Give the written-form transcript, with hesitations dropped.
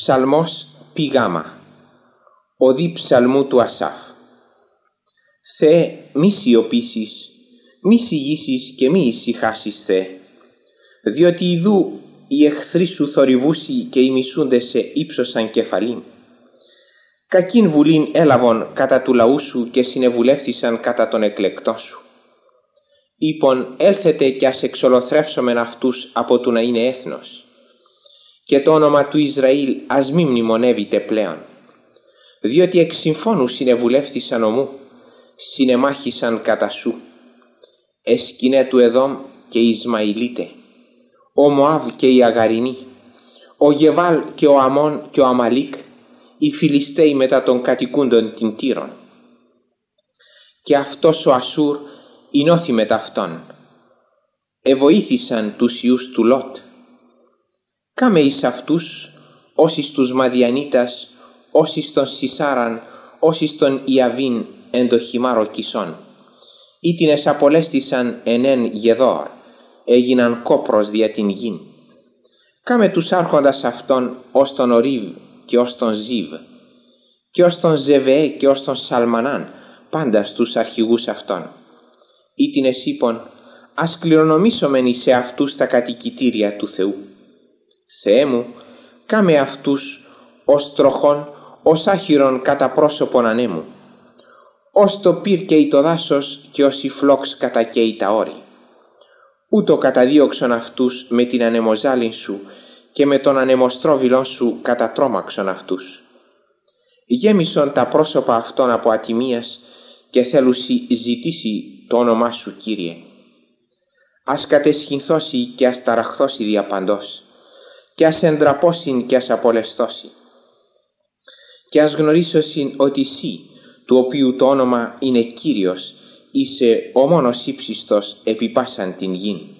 Ψαλμός πηγάμα. Οδή ψαλμού του Ασάφ. Θεέ, μη σιωπήσεις, μη σιγήσεις και μη ησυχάσεις, Θεέ, διότι ιδού οι εχθροί σου θορυβούσι και οι μισούντες σε ύψωσαν κεφαλήν. Κακήν βουλήν έλαβον κατά του λαού σου και συνεβουλεύθησαν κατά τον εκλεκτό σου. Είπον, έλθετε κι ας εξολοθρεύσομεν αυτούς από του να είναι έθνος, και το όνομα του Ισραήλ ας μη μνημονεύεται πλέον, διότι εξ συμφώνου συνεβουλεύθησαν ομού, συνεμάχησαν κατά σου. Εσκινέ του Εδόμ και οι Ισμαηλίτε, ο Μωάβ και οι Αγαρινοί, ο Γεβάλ και ο Αμών και ο Αμαλίκ, οι Φιλιστέοι μετά των κατοικούντων την Τύρων. Και αυτός ο Ασούρ εινώθη μετ' αυτόν. Εβοήθησαν τους ιούς του Λότ. Κάμε εις αυτούς, ως εις τους Μαδιανίτας, ως εις τον Σισάραν, ως εις τον Ιαβίν εν το χυμάρο Κισών. Ήτινες απολέστησαν εν Γεδόρ, έγιναν κόπρος δια την γην. Κάμε τους άρχοντας αυτών ως τον Ορίβ και ως τον Ζίβ, και ως τον Ζεβεέ και ως τον Σαλμανάν, πάντα στους αρχηγούς αυτών. Ήτινες είπων, ας κληρονομήσομεν εις αυτούς τα κατοικητήρια του Θεού. Θεέ μου, κάμε αυτούς ως τροχόν, ως άχυρον κατά πρόσωπον ανέμου, ως το πυρ και το δάσος και ως η φλόξ κατακαίει τα όρη. Ούτω καταδίωξον αυτούς με την ανεμοζάλιν σου και με τον ανεμοστρόβιλον σου κατατρόμαξον αυτούς. Γέμισον τα πρόσωπα αυτών από ατιμίας και θέλουσι ζητήσει το όνομά σου, Κύριε. Ας κατεσχυνθώσει και ας ταραχθώσει διαπαντός, και ας εντραπώσιν και ας απολεστώσει, και ας γνωρίσωσιν ότι εσύ, του οποίου το όνομα είναι Κύριος, είσαι ο μόνος ύψιστος επί πάσαν την γην.